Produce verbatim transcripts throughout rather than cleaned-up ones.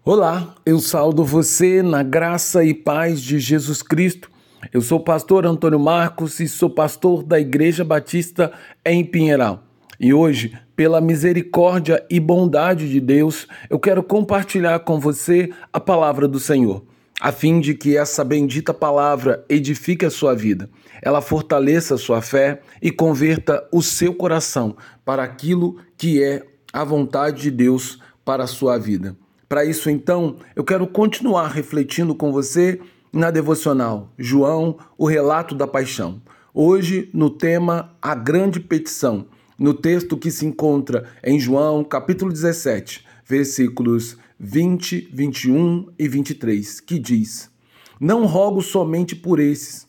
Olá, eu saúdo você na graça e paz de Jesus Cristo. Eu sou o pastor Antônio Marcos e sou pastor da Igreja Batista em Pinheiral. E hoje, pela misericórdia e bondade de Deus, eu quero compartilhar com você a palavra do Senhor, a fim de que essa bendita palavra edifique a sua vida, ela fortaleça a sua fé e converta o seu coração para aquilo que é a vontade de Deus para a sua vida. Para isso, então, eu quero continuar refletindo com você na devocional João, o relato da paixão. Hoje, no tema A Grande Petição, no texto que se encontra em João, capítulo dezessete, versículos vinte, vinte e um e vinte e três, que diz: Não rogo somente por esses,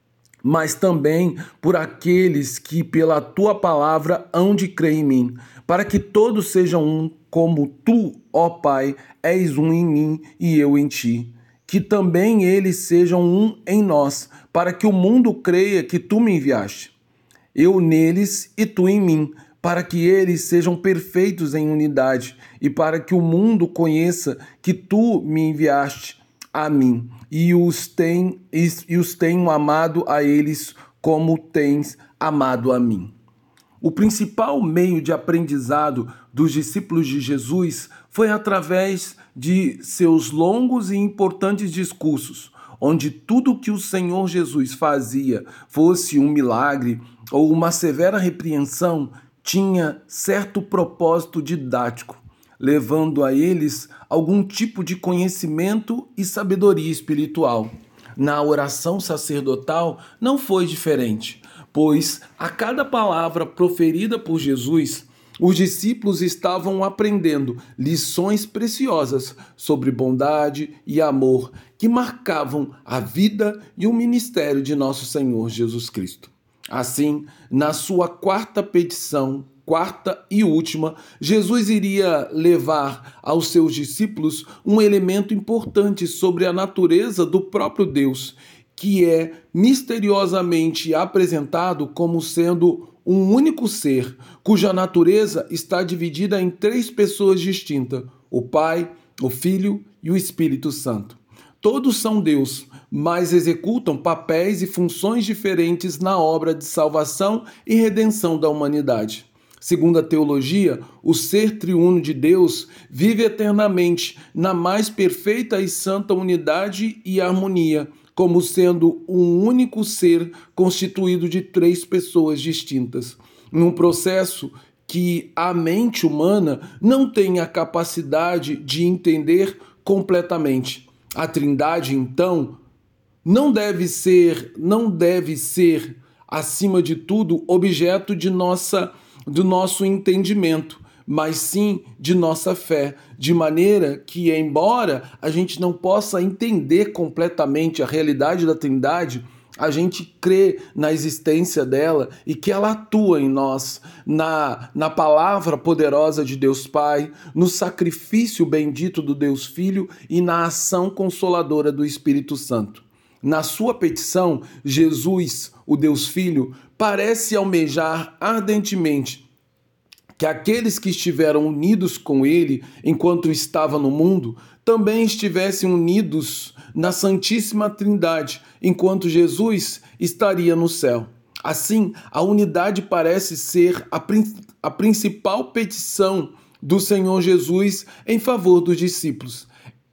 mas também por aqueles que pela tua palavra hão de crer em mim, para que todos sejam um, como tu, ó Pai, és um em mim e eu em ti. Que também eles sejam um em nós, para que o mundo creia que tu me enviaste. Eu neles e tu em mim, para que eles sejam perfeitos em unidade, e para que o mundo conheça que tu me enviaste a mim, e os, tem, e, e os tenho amado a eles como tens amado a mim. O principal meio de aprendizado dos discípulos de Jesus foi através de seus longos e importantes discursos, onde tudo o que o Senhor Jesus fazia, fosse um milagre ou uma severa repreensão, tinha certo propósito didático, levando a eles algum tipo de conhecimento e sabedoria espiritual. Na oração sacerdotal não foi diferente, pois a cada palavra proferida por Jesus, os discípulos estavam aprendendo lições preciosas sobre bondade e amor que marcavam a vida e o ministério de nosso Senhor Jesus Cristo. Assim, na sua quarta petição, quarta e última, Jesus iria levar aos seus discípulos um elemento importante sobre a natureza do próprio Deus, que é misteriosamente apresentado como sendo um único ser, cuja natureza está dividida em três pessoas distintas: o Pai, o Filho e o Espírito Santo. Todos são Deus, mas executam papéis e funções diferentes na obra de salvação e redenção da humanidade. Segundo a teologia, o ser triuno de Deus vive eternamente na mais perfeita e santa unidade e harmonia, como sendo um único ser constituído de três pessoas distintas, num processo que a mente humana não tem a capacidade de entender completamente. A Trindade, então, não deve ser, não deve ser, acima de tudo, objeto de nossa, do nosso entendimento, mas sim de nossa fé, de maneira que, embora a gente não possa entender completamente a realidade da Trindade, a gente crê na existência dela e que ela atua em nós, na, na palavra poderosa de Deus Pai, no sacrifício bendito do Deus Filho e na ação consoladora do Espírito Santo. Na sua petição, Jesus, o Deus Filho, parece almejar ardentemente que aqueles que estiveram unidos com ele enquanto estava no mundo também estivessem unidos na Santíssima Trindade enquanto Jesus estaria no céu. Assim, a unidade parece ser a, prin- a principal petição do Senhor Jesus em favor dos discípulos.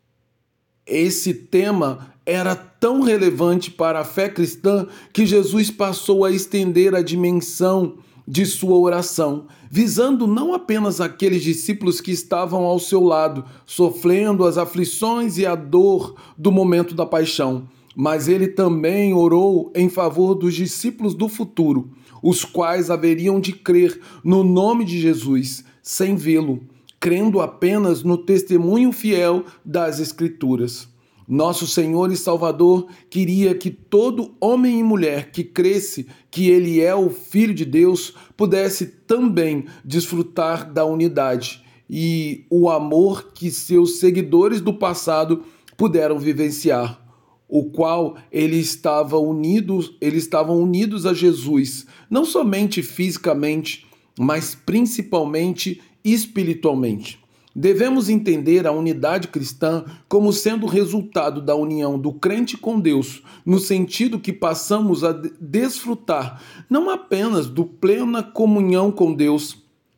Esse tema era tão relevante para a fé cristã que Jesus passou a estender a dimensão de sua oração, visando não apenas aqueles discípulos que estavam ao seu lado, sofrendo as aflições e a dor do momento da paixão, mas ele também orou em favor dos discípulos do futuro, os quais haveriam de crer no nome de Jesus, sem vê-lo, crendo apenas no testemunho fiel das Escrituras. Nosso Senhor e Salvador queria que todo homem e mulher que cresce que Ele é o Filho de Deus pudesse também desfrutar da unidade e o amor que seus seguidores do passado puderam vivenciar, o qual ele estava unidos, eles estavam unidos a Jesus, não somente fisicamente, mas principalmente espiritualmente. Devemos entender a unidade cristã como sendo resultado da união do crente com Deus, no sentido que passamos a desfrutar não apenas do plena comunhão com Deus,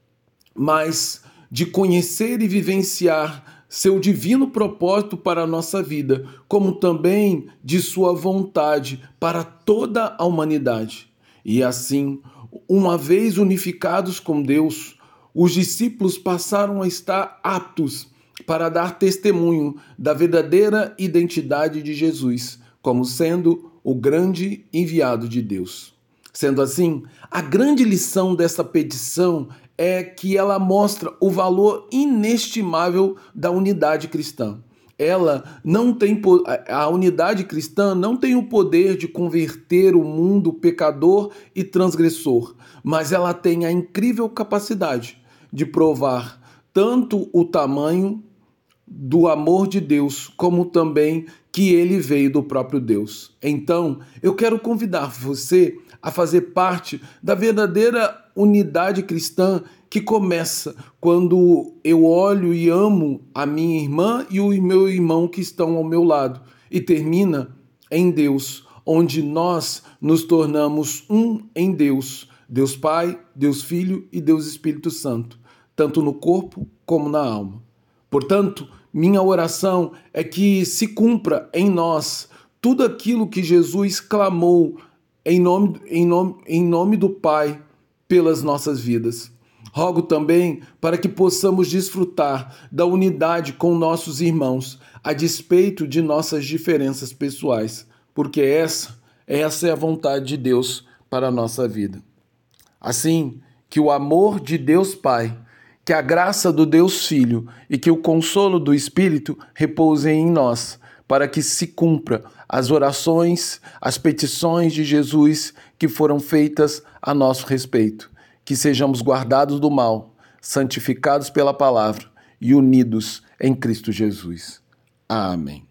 mas de conhecer e vivenciar seu divino propósito para a nossa vida, como também de sua vontade para toda a humanidade. E assim, uma vez unificados com Deus, os discípulos passaram a estar aptos para dar testemunho da verdadeira identidade de Jesus, como sendo o grande enviado de Deus. Sendo assim, a grande lição dessa petição é que ela mostra o valor inestimável da unidade cristã. Ela não tem a unidade cristã não tem o poder de converter o mundo pecador e transgressor, mas ela tem a incrível capacidade de provar tanto o tamanho do amor de Deus, como também que ele veio do próprio Deus. Então, eu quero convidar você a fazer parte da verdadeira unidade cristã que começa quando eu olho e amo a minha irmã e o meu irmão que estão ao meu lado, e termina em Deus, onde nós nos tornamos um em Deus, Deus Pai, Deus Filho e Deus Espírito Santo, tanto no corpo como na alma. Portanto, minha oração é que se cumpra em nós tudo aquilo que Jesus clamou em nome, em nome, em nome do Pai pelas nossas vidas. Rogo também para que possamos desfrutar da unidade com nossos irmãos, a despeito de nossas diferenças pessoais, porque essa, essa é a vontade de Deus para a nossa vida. Assim, que o amor de Deus Pai, que a graça do Deus Filho e que o consolo do Espírito repousem em nós, para que se cumpra as orações, as petições de Jesus que foram feitas a nosso respeito. Que sejamos guardados do mal, santificados pela palavra e unidos em Cristo Jesus. Amém.